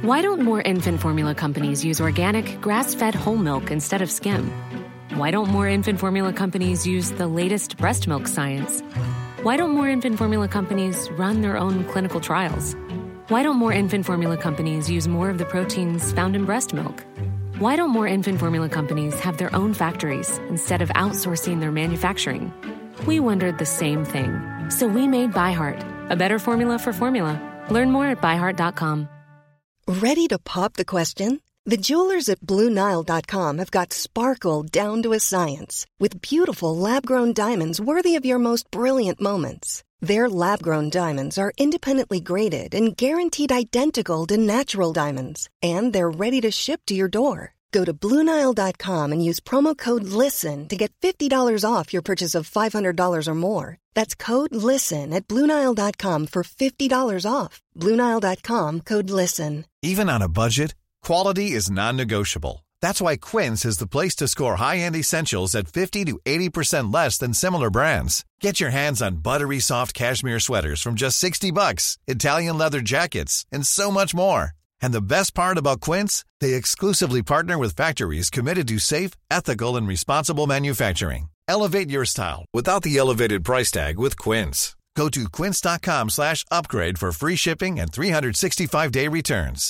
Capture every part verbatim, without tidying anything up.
Why don't more infant formula companies use organic, grass-fed whole milk instead of skim? Why don't more infant formula companies use the latest breast milk science? Why don't more infant formula companies run their own clinical trials? Why don't more infant formula companies use more of the proteins found in breast milk? Why don't more infant formula companies have their own factories instead of outsourcing their manufacturing? We wondered the same thing. So we made ByHeart, a better formula for formula. Learn more at by heart dot com. Ready to pop the question? The jewelers at Blue Nile dot com have got sparkle down to a science with beautiful lab-grown diamonds worthy of your most brilliant moments. Their lab-grown diamonds are independently graded and guaranteed identical to natural diamonds, and they're ready to ship to your door. Go to Blue Nile dot com and use promo code LISTEN to get fifty dollars off your purchase of five hundred dollars or more. That's code LISTEN at Blue Nile dot com for fifty dollars off. Blue Nile dot com, code LISTEN. Even on a budget, quality is non-negotiable. That's why Quince is the place to score high-end essentials at fifty to eighty percent less than similar brands. Get your hands on buttery soft cashmere sweaters from just sixty bucks, Italian leather jackets, and so much more. And the best part about Quince, they exclusively partner with factories committed to safe, ethical, and responsible manufacturing. Elevate your style without the elevated price tag with Quince. Go to quince dot com slash upgrade for free shipping and three sixty-five day returns.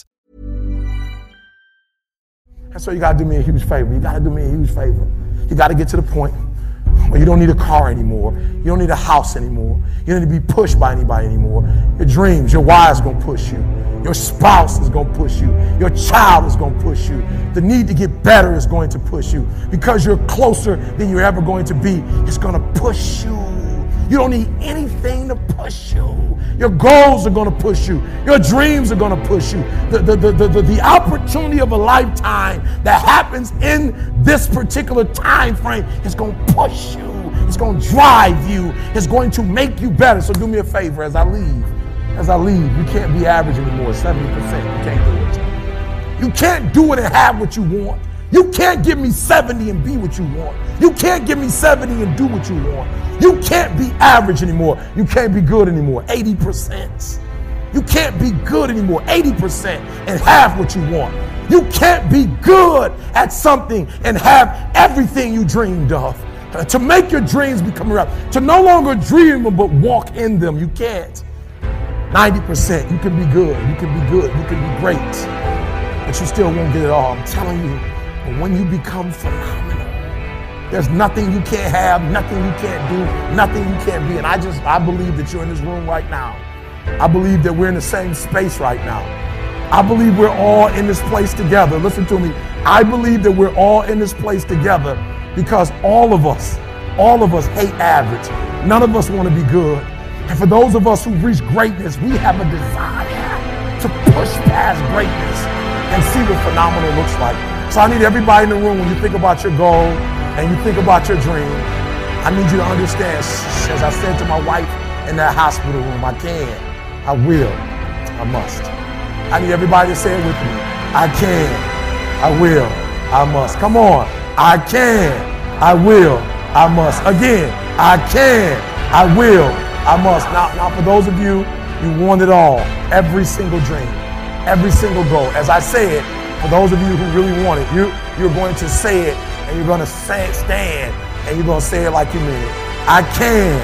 And so you got to do me a huge favor. You got to do me a huge favor. You got to get to the point where you don't need a car anymore. You don't need a house anymore. You don't need to be pushed by anybody anymore. Your dreams, your wife's going to push you. Your spouse is going to push you. Your child is going to push you. The need to get better is going to push you. Because you're closer than you're ever going to be, it's going to push you. You don't need anything to push you. Your goals are going to push you. Your dreams are going to push you. The, the, the, the, the, the opportunity of a lifetime that happens in this particular time frame is going to push you. It's going to drive you. It's going to make you better. So do me a favor as I leave. As I leave, you can't be average anymore, seventy percent. You can't do it. You can't do it and have what you want. You can't give me seventy and be what you want. You can't give me seventy and do what you want. You can't be average anymore. You can't be good anymore, eighty percent. You can't be good anymore, eighty percent, and have what you want. You can't be good at something and have everything you dreamed of. Uh, to make your dreams become reality, to no longer dream them but walk in them, you can't. ninety percent, you can be good, you can be good, you can be great, but you still won't get it all. I'm telling you, but when you become phenomenal, there's nothing you can't have, nothing you can't do, nothing you can't be. And I just, I believe that you're in this room right now. I believe that we're in the same space right now. I believe we're all in this place together. Listen to me. I believe that we're all in this place together because all of us, all of us hate average. None of us want to be good. And for those of us who've reached greatness, we have a desire to push past greatness and see what phenomenal looks like. So I need everybody in the room, when you think about your goal and you think about your dream, I need you to understand, as I said to my wife in that hospital room, I can, I will, I must. I need everybody to say it with me. I can, I will, I must. Come on. I can, I will, I must. Again, I can, I will, I must. Now, now for those of you, you want it all. Every single dream, every single goal. As I say it, for those of you who really want it, you, you're going to say it and you're going to say, stand and you're going to say it like you mean it. I can,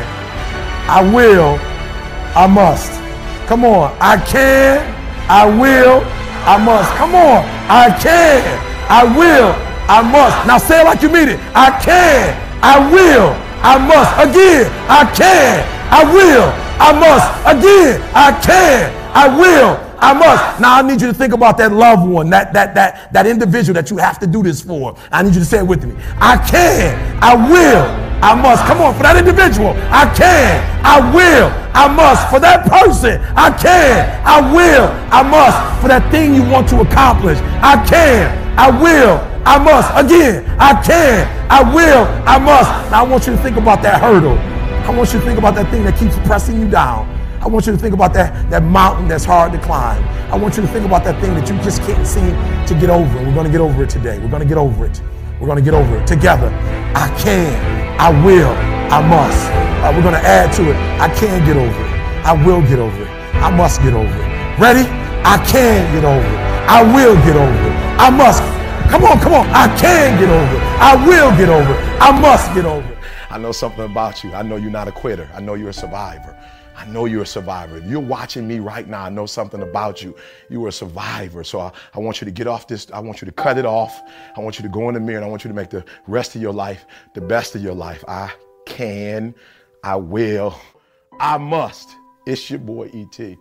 I will, I must. Come on. I can, I will, I must. Come on. I can, I will, I must. Now say it like you mean it. I can, I will, I must. Again, I can, I will, I must. Again, I can, I will, I must. Now I need you to think about that loved one, that that that that individual that you have to do this for. I need you to say it with me. I can, I will, I must. Come on, for that individual. I can, I will, I must. For that person, I can, I will, I must. For that thing you want to accomplish, I can, I will, I must. Again, I can, I will, I must. Now I want you to think about that hurdle. I want you to think about that thing that keeps pressing you down. I want you to think about that, that mountain that's hard to climb. I want you to think about that thing that you just can't seem to get over. We're going to get over it today. We're going to get over it. We're going to get over it together. I can, I will, I must. Uh, we're going to add to it. I can get over it. I will get over it. I must get over it. Ready? I can get over it. I will get over it. I must. Come on, come on. I can get over it. I will get over it. I must get over it. I know something about you. I know you're not a quitter. I know you're a survivor. I know you're a survivor. If you're watching me right now, I know something about you. You are a survivor. So I, I want you to get off this. I want you to cut it off. I want you to go in the mirror and I want you to make the rest of your life the best of your life. I can, I will, I must. It's your boy E T.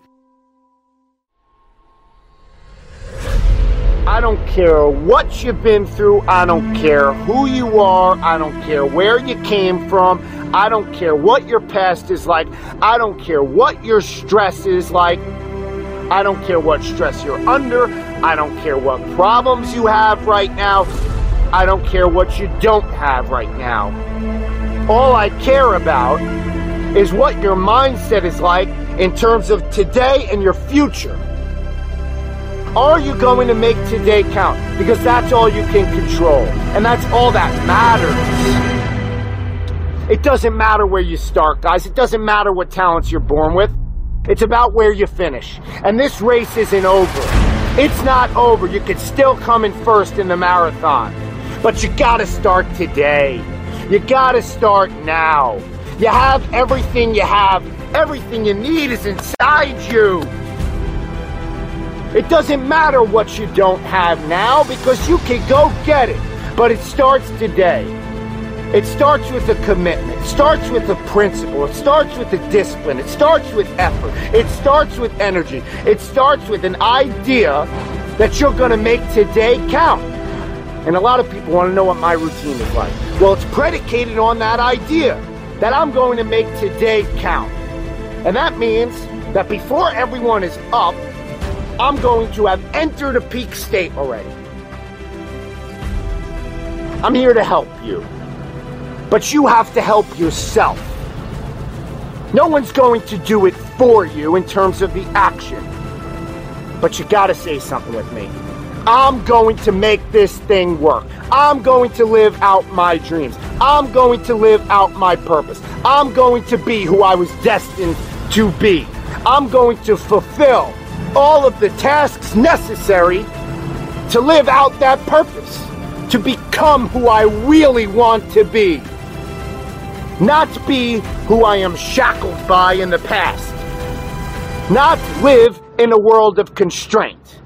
I don't care what you've been through. I don't care who you are. I don't care where you came from. I don't care what your past is like. I don't care what your stress is like. I don't care what stress you're under. I don't care what problems you have right now. I don't care what you don't have right now. All I care about is what your mindset is like in terms of today and your future. Are you going to make today count? Because that's all you can control. And that's all that matters. It doesn't matter where you start, guys. It doesn't matter what talents you're born with. It's about where you finish. And this race isn't over. It's not over. You could still come in first in the marathon. But you gotta start today. You gotta start now. You have everything you have. Everything you need is inside you. It doesn't matter what you don't have now because you can go get it. But it starts today. It starts with a commitment. It starts with a principle. It starts with a discipline. It starts with effort. It starts with energy. It starts with an idea that you're going to make today count. And a lot of people want to know what my routine is like. Well, it's predicated on that idea that I'm going to make today count. And that means that before everyone is up, I'm going to have entered a peak state already. I'm here to help you. But you have to help yourself. No one's going to do it for you in terms of the action. But you gotta say something with me. I'm going to make this thing work. I'm going to live out my dreams. I'm going to live out my purpose. I'm going to be who I was destined to be. I'm going to fulfill all of the tasks necessary to live out that purpose, to become who I really want to be, not be who I am shackled by in the past, not live in a world of constraint.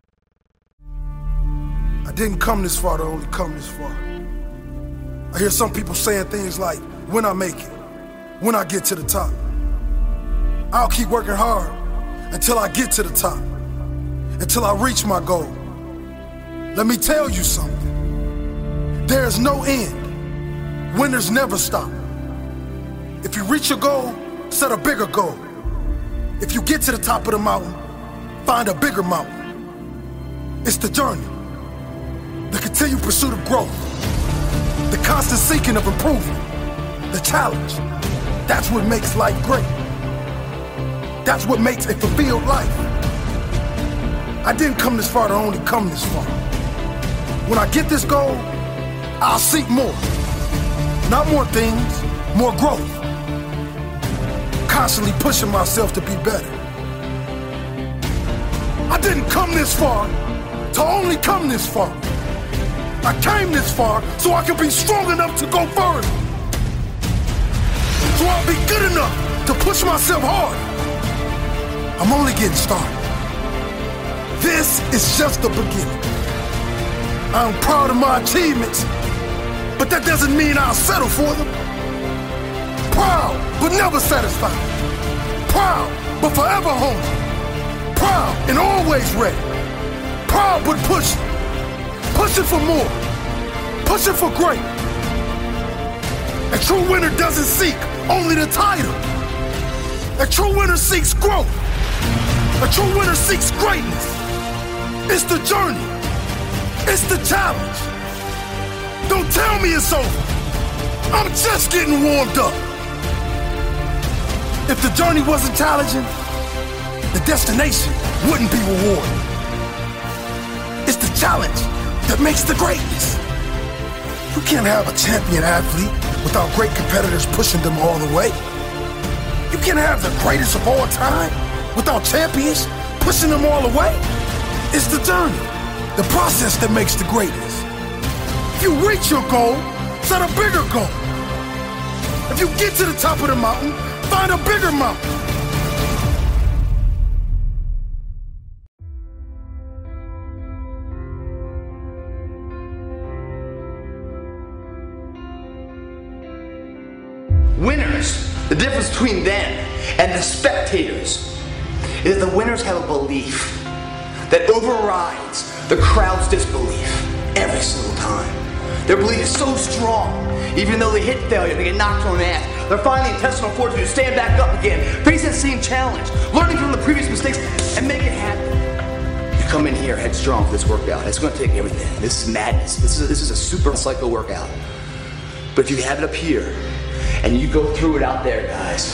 I didn't come this far to only come this far. I hear some people saying things like, when I make it, when I get to the top. I'll keep working hard until I get to the top, until I reach my goal. Let me tell you something. There is no end. Winners never stop. If you reach your goal, set a bigger goal. If you get to the top of the mountain, find a bigger mountain. It's the journey, the continued pursuit of growth, the constant seeking of improvement, the challenge. That's what makes life great. That's what makes a fulfilled life. I didn't come this far to only come this far. When I get this goal, I'll seek more. Not more things, more growth. Constantly pushing myself to be better. I didn't come this far to only come this far. I came this far so I can be strong enough to go further. So I'll be good enough to push myself hard. I'm only getting started. This is just the beginning. I'm proud of my achievements, but that doesn't mean I'll settle for them. Proud, but never satisfied. Proud, but forever hungry. Proud and always ready. Proud, but pushing. Pushing for more. Pushing for great. A true winner doesn't seek only the title. A true winner seeks growth. A true winner seeks greatness. It's the journey. It's the challenge. Don't tell me it's over. I'm just getting warmed up. If the journey wasn't challenging, the destination wouldn't be rewarding. It's the challenge that makes the greatness. You can't have a champion athlete without great competitors pushing them all the way. You can't have the greatest of all time without champions pushing them all the way. It's the journey, the process that makes the greatness. If you reach your goal, set a bigger goal. If you get to the top of the mountain, find a bigger mountain. Winners, the difference between them and the spectators is the winners have a belief that overrides the crowd's disbelief every single time. Their belief is so strong, even though they hit failure, they get knocked on the ass, they're finding the intestinal fortitude to stand back up again, face that same challenge, learning from the previous mistakes, and make it happen. You come in here headstrong for this workout. It's going to take everything. This is madness. This is a, this is a super cycle workout. But if you have it up here, and you go through it out there, guys,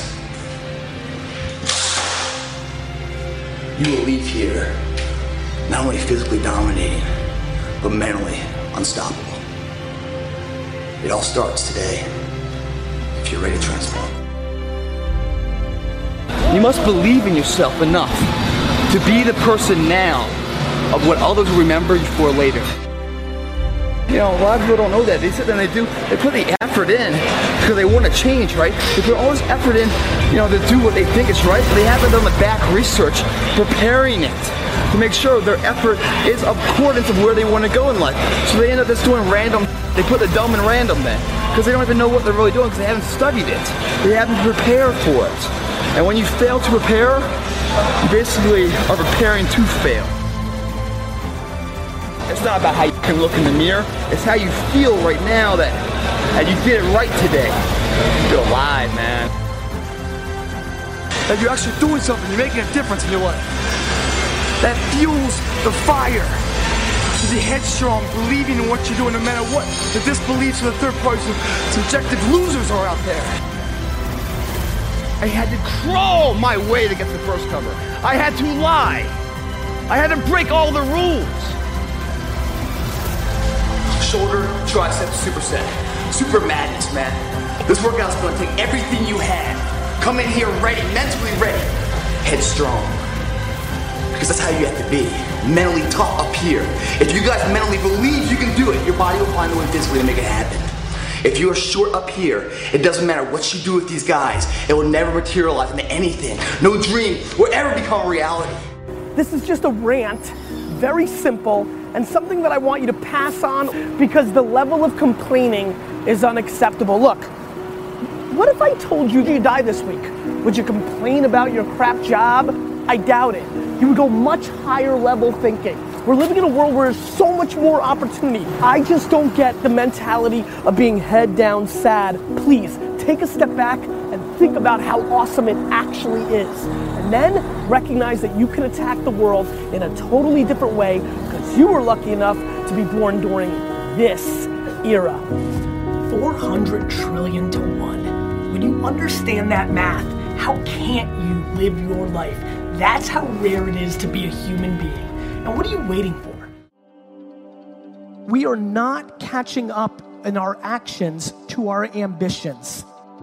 you will leave here not only physically dominating, but mentally unstoppable. It all starts today, if you're ready to transform. You must believe in yourself enough to be the person now of what others will remember you for later. You know, a lot of people don't know that. They sit there and they do, they put the effort in because they want to change, right? They put all this effort in, you know, to do what they think is right, but they haven't done the back research, preparing it to make sure their effort is accordance of where they want to go in life. So they end up just doing random, they put the dumb in random then, because they don't even know what they're really doing because they haven't studied it. They haven't prepared for it. And when you fail to prepare, you basically are preparing to fail. It's not about how you can look in the mirror, it's how you feel right now that, that you did it right today. You feel alive, man. That you're actually doing something, you're making a difference in your life. That fuels the fire. To be headstrong, believing in what you're doing no matter what the disbeliefs of the third party, subjective losers are out there. I had to crawl my way to get the first cover. I had to lie. I had to break all the rules. Shoulder, tricep, superset. Super madness, man. This workout's gonna take everything you have. Come in here ready, mentally ready. Headstrong. Because that's how you have to be. Mentally tough up here. If you guys mentally believe you can do it, your body will find a way physically to make it happen. If you are short up here, it doesn't matter what you do with these guys. It will never materialize into anything. No dream will ever become reality. This is just a rant, very simple, and something that I want you to pass on because the level of complaining is unacceptable. Look, what if I told you you die this week? Would you complain about your crap job? I doubt it. You would go much higher level thinking. We're living in a world where there's so much more opportunity. I just don't get the mentality of being head down sad. Please, take a step back and think about how awesome it actually is. And then recognize that you can attack the world in a totally different way because you were lucky enough to be born during this era. four hundred trillion to one. When you understand that math, how can't you live your life? That's how rare it is to be a human being. And what are you waiting for? We are not catching up in our actions to our ambitions.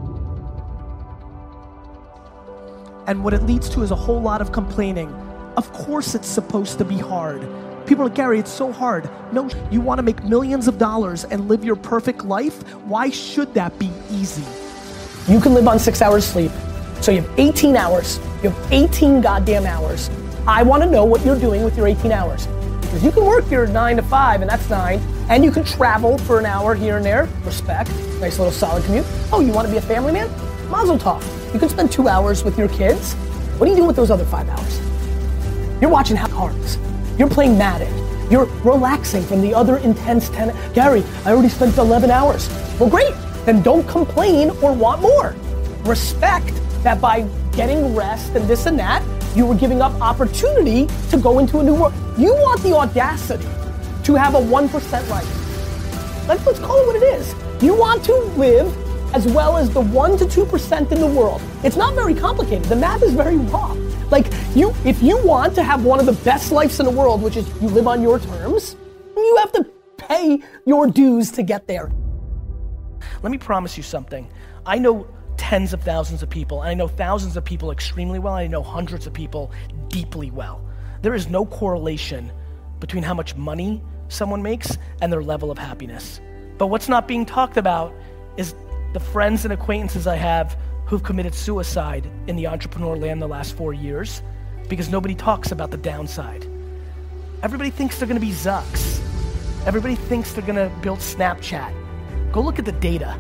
And what it leads to is a whole lot of complaining. Of course it's supposed to be hard. People are like, Gary, it's so hard. No, you want to make millions of dollars and live your perfect life? Why should that be easy? You can live on six hours sleep. So you have eighteen hours. You have eighteen goddamn hours. I want to know what you're doing with your eighteen hours. Because you can work your nine to five, and that's nine, and you can travel for an hour here and there. Respect. Nice little solid commute. Oh, you want to be a family man? Mazel tov. You can spend two hours with your kids. What are you doing with those other five hours? You're watching House of Cards. You're playing Madden. You're relaxing from the other intense ten. Gary, I already spent eleven hours. Well, great. Then don't complain or want more. Respect that by getting rest and this and that, you were giving up opportunity to go into a new world. You want the audacity to have a one percent life. Let's, let's call it what it is. You want to live as well as the one to two percent in the world. It's not very complicated. The math is very raw. Like, you, if you want to have one of the best lives in the world, which is you live on your terms, you have to pay your dues to get there. Let me promise you something. I know tens of thousands of people, and I know thousands of people extremely well, and I know hundreds of people deeply well. There is no correlation between how much money someone makes and their level of happiness. But what's not being talked about is the friends and acquaintances I have who've committed suicide in the entrepreneur land the last four years because nobody talks about the downside. Everybody thinks they're gonna be Zucks. Everybody thinks they're gonna build Snapchat. Go look at the data.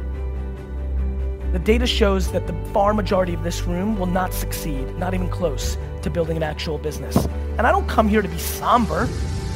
The data shows that the far majority of this room will not succeed, not even close to building an actual business. And I don't come here to be somber.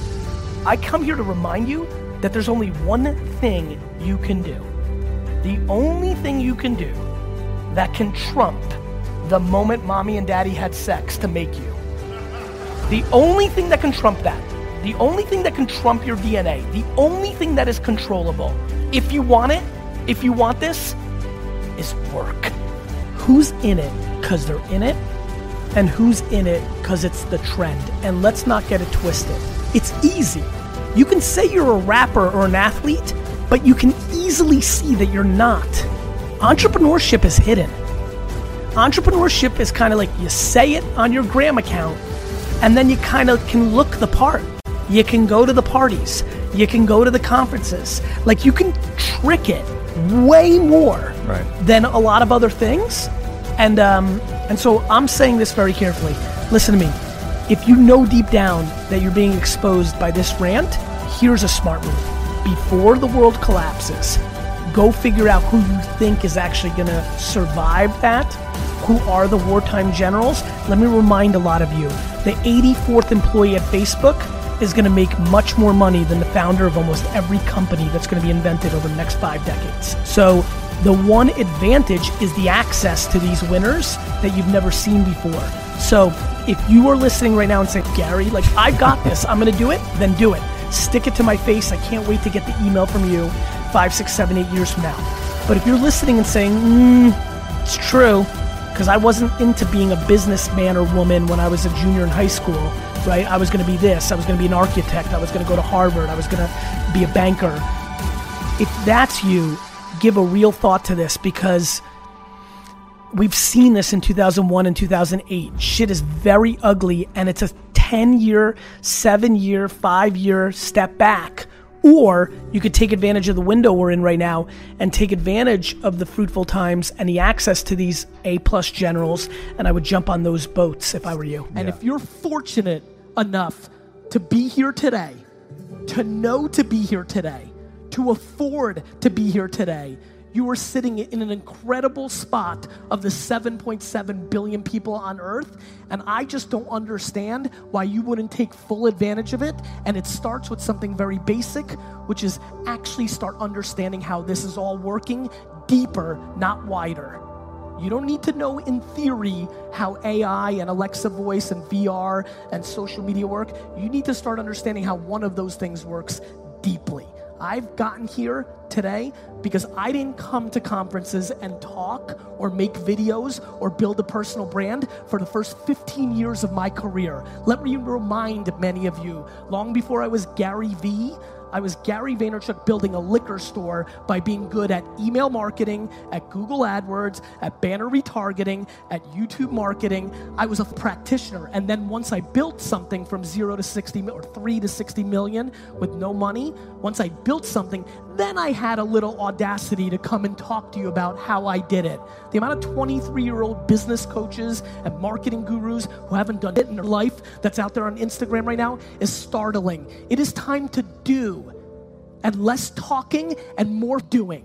I come here to remind you that there's only one thing you can do. The only thing you can do that can trump the moment mommy and daddy had sex to make you. The only thing that can trump that, the only thing that can trump your D N A, the only thing that is controllable, if you want it, if you want this, is work. Who's in it because they're in it, and who's in it because it's the trend? And let's not get it twisted. It's easy. You can say you're a rapper or an athlete, but you can easily see that you're not. Entrepreneurship is hidden. Entrepreneurship is kind of like you say it on your gram account, and then you kind of can look the part. You can go to the parties. You can go to the conferences. Like you can trick it way more right. than a lot of other things. And um, and so I'm saying this very carefully. Listen to me. If you know deep down that you're being exposed by this rant, here's a smart move. Before the world collapses, go figure out who you think is actually gonna survive that. Who are the wartime generals? Let me remind a lot of you, the eighty-fourth employee at Facebook is gonna make much more money than the founder of almost every company that's gonna be invented over the next five decades. So the one advantage is the access to these winners that you've never seen before. So if you are listening right now and saying, Gary, like I got this, I'm gonna do it, then do it. Stick it to my face. I can't wait to get the email from you five, six, seven, eight years from now. But if you're listening and saying, mm, it's true, because I wasn't into being a businessman or woman when I was a junior in high school, right? I was gonna be this, I was gonna be an architect, I was gonna go to Harvard, I was gonna be a banker. If that's you, give a real thought to this, because we've seen this in two thousand one and two thousand eight. Shit is very ugly, and it's a ten year, seven year, five year step back. Or you could take advantage of the window we're in right now and take advantage of the fruitful times and the access to these A plus generals, and I would jump on those boats if I were you. Yeah. And if you're fortunate enough to be here today, to know to be here today, to afford to be here today, you are sitting in an incredible spot of the seven point seven billion people on earth, and I just don't understand why you wouldn't take full advantage of it. And it starts with something very basic, which is actually start understanding how this is all working deeper, not wider. You don't need to know in theory how A I and Alexa voice and V R and social media work. You need to start understanding how one of those things works deeply. I've gotten here today because I didn't come to conferences and talk or make videos or build a personal brand for the first fifteen years of my career. Let me remind many of you, long before I was Gary V, I was Gary Vaynerchuk building a liquor store by being good at email marketing, at Google AdWords, at banner retargeting, at YouTube marketing. I was a practitioner. And then once I built something from zero to sixty or three to sixty million with no money, once I built something, then I had a little audacity to come and talk to you about how I did it. The amount of twenty-three year old business coaches and marketing gurus who haven't done it in their life that's out there on Instagram right now is startling. It is time to do, and less talking and more doing.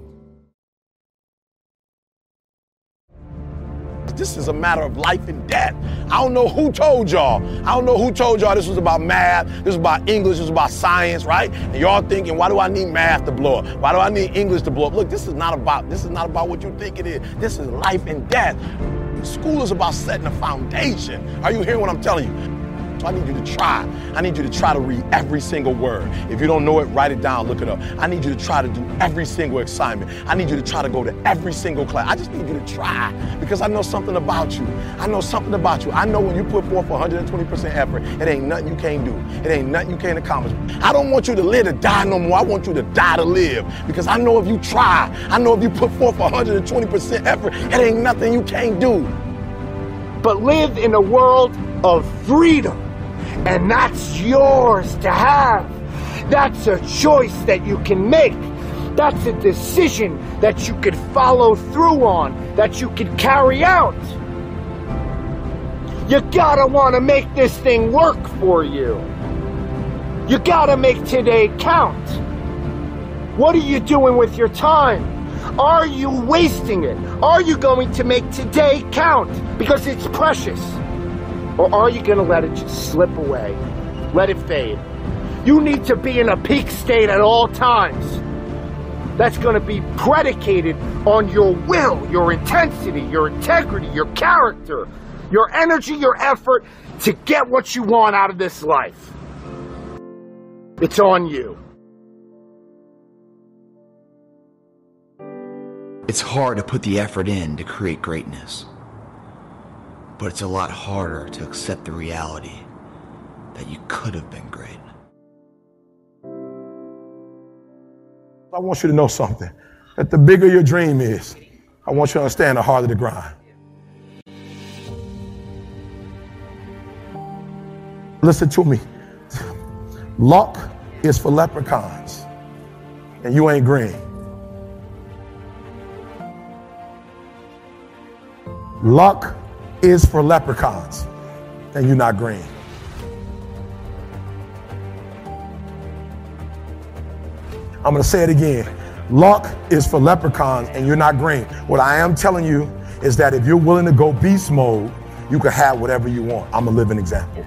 This is a matter of life and death. I don't know who told y'all. I don't know who told y'all this was about math, this was about English, this was about science, right? And y'all thinking, why do I need math to blow up? Why do I need English to blow up? Look, this is not about, this is not about what you think it is. This is life and death. School is about setting a foundation. Are you hearing what I'm telling you? So I need you to try. I need you to try to read every single word. If you don't know it, write it down, look it up. I need you to try to do every single assignment. I need you to try to go to every single class. I just need you to try, because I know something about you. I know something about you. I know when you put forth one hundred twenty percent effort, it ain't nothing you can't do. It ain't nothing you can't accomplish. I don't want you to live to die no more. I want you to die to live, because I know if you try, I know if you put forth one hundred twenty percent effort, it ain't nothing you can't do. But live in a world of freedom. And that's yours to have. That's a choice that you can make. That's a decision that you could follow through on, that you could carry out. You gotta wanna make this thing work for you. You gotta make today count. What are you doing with your time? Are you wasting it? Are you going to make today count because it's precious? Or are you gonna let it just slip away? Let it fade. You need to be in a peak state at all times. That's gonna be predicated on your will, your intensity, your integrity, your character, your energy, your effort to get what you want out of this life. It's on you. It's hard to put the effort in to create greatness, but it's a lot harder to accept the reality that you could have been great. I want you to know something, that the bigger your dream is, I want you to understand the harder the grind. Listen to me. Luck is for leprechauns, and you ain't green. Luck is for leprechauns, and you're not green. I'm going to say it again. Luck is for leprechauns, and you're not green. What I am telling you is that if you're willing to go beast mode, you can have whatever you want. I'm a living example.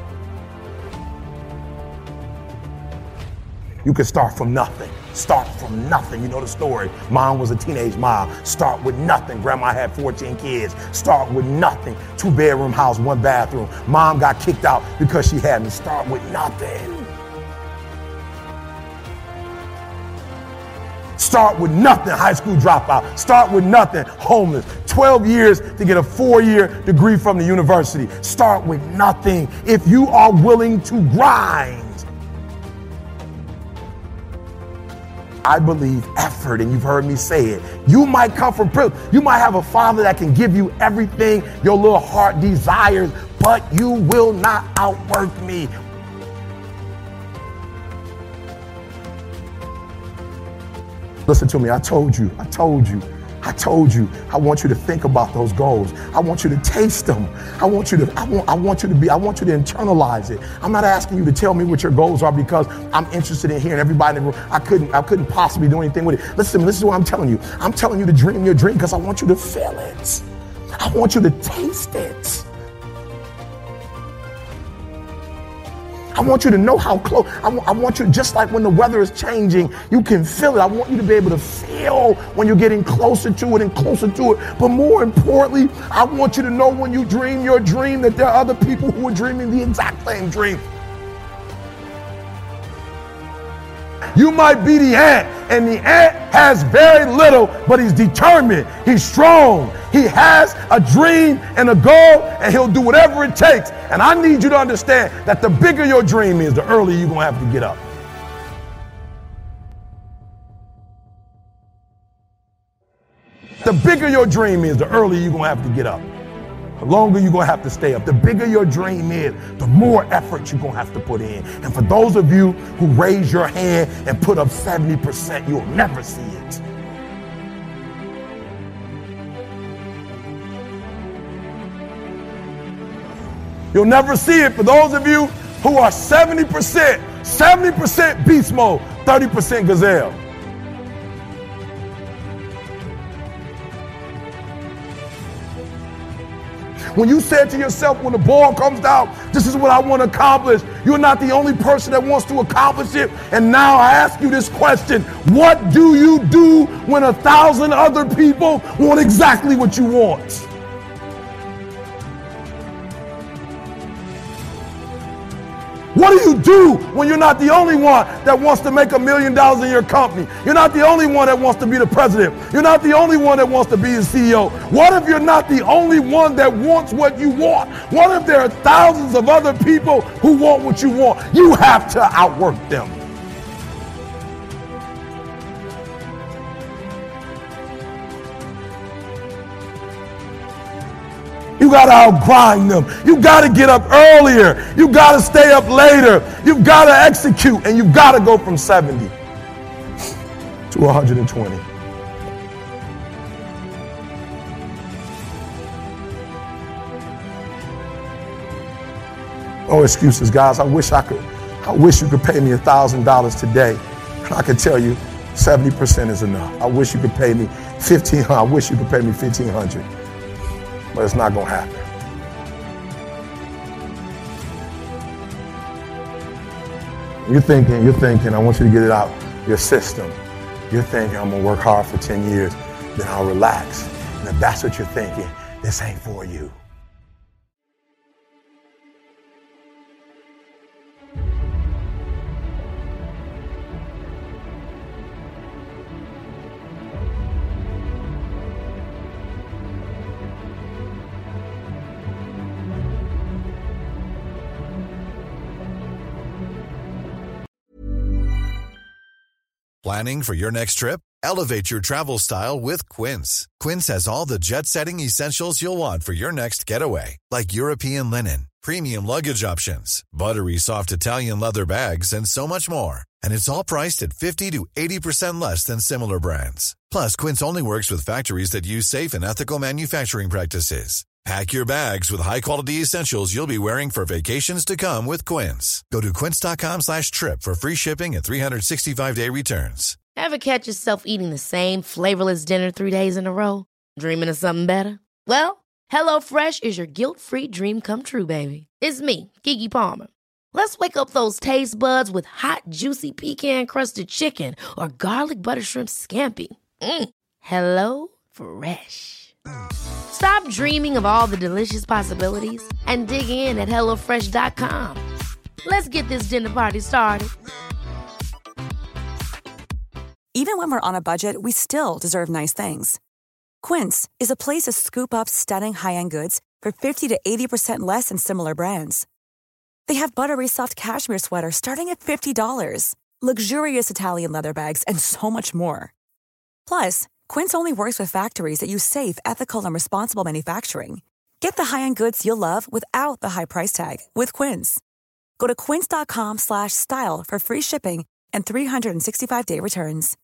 You can start from nothing. Start from nothing. You know the story. Mom was a teenage mom. Start with nothing. Grandma had fourteen kids. Start with nothing. Two bedroom house, one bathroom. Mom got kicked out because she had me. Start with nothing. Start with nothing. High school dropout. Start with nothing. Homeless. twelve years to get a four-year degree from the university. Start with nothing. If you are willing to grind, I believe effort, and you've heard me say it. You might come from privilege. You might have a father that can give you everything your little heart desires, but you will not outwork me. Listen to me. I told you. I told you. I told you. I want you to think about those goals. I want you to taste them. I want you to. I want. I want you to be. I want you to internalize it. I'm not asking you to tell me what your goals are because I'm interested in hearing everybody in the room. I couldn't. I couldn't possibly do anything with it. Listen. This is what I'm telling you. I'm telling you to dream your dream because I want you to feel it. I want you to taste it. I want you to know how close. I, w- I want you, just like when the weather is changing, you can feel it. I want you to be able to feel when you're getting closer to it and closer to it. But more importantly, I want you to know when you dream your dream that there are other people who are dreaming the exact same dream. You might be the ant, and the ant has very little, but he's determined. He's strong. He has a dream and a goal, and he'll do whatever it takes. And I need you to understand that the bigger your dream is, the earlier you're going to have to get up. The bigger your dream is, the earlier you're going to have to get up. The longer you're going to have to stay up. The bigger your dream is, the more effort you're going to have to put in. And for those of you who raise your hand and put up seventy percent, you'll never see it. You'll never see it. For those of you who are seventy percent, seventy percent beast mode, thirty percent gazelle. When you said to yourself, when the ball comes down, this is what I want to accomplish, you're not the only person that wants to accomplish it. And now I ask you this question: what do you do when a thousand other people want exactly what you want? What do you do when you're not the only one that wants to make a million dollars in your company? You're not the only one that wants to be the president. You're not the only one that wants to be the C E O. What if you're not the only one that wants what you want? What if there are thousands of other people who want what you want? You have to outwork them. You got to outgrind them. You got to get up earlier. You got to stay up later. You've got to execute, and you've got to go from seventy to one hundred twenty. No excuses, guys. I wish I could. I wish you could pay me one thousand dollars today. I can tell you seventy percent is enough. I wish you could pay me fifteen hundred dollars. I wish you could pay me fifteen hundred dollars. But it's not going to happen. You're thinking, you're thinking, I want you to get it out your system. You're thinking, I'm going to work hard for ten years, then I'll relax. And if that's what you're thinking, this ain't for you. Planning for your next trip? Elevate your travel style with Quince. Quince has all the jet-setting essentials you'll want for your next getaway, like European linen, premium luggage options, buttery soft Italian leather bags, and so much more. And it's all priced at fifty to eighty percent less than similar brands. Plus, Quince only works with factories that use safe and ethical manufacturing practices. Pack your bags with high-quality essentials you'll be wearing for vacations to come with Quince. Go to quince.com slash trip for free shipping and three sixty-five day returns. Ever catch yourself eating the same flavorless dinner three days in a row? Dreaming of something better? Well, HelloFresh is your guilt-free dream come true, baby. It's me, Keke Palmer. Let's wake up those taste buds with hot, juicy pecan-crusted chicken or garlic butter shrimp scampi. Mm. Hello Fresh. Stop dreaming of all the delicious possibilities and dig in at hello fresh dot com. Let's get this dinner party started. Even when we're on a budget, we still deserve nice things. Quince is a place to scoop up stunning high-end goods for fifty to eighty percent less than similar brands. They have buttery soft cashmere sweaters starting at fifty dollars, luxurious Italian leather bags, and so much more. Plus, Quince only works with factories that use safe, ethical, and responsible manufacturing. Get the high-end goods you'll love without the high price tag with Quince. Go to quince.com slash style for free shipping and three sixty-five day returns.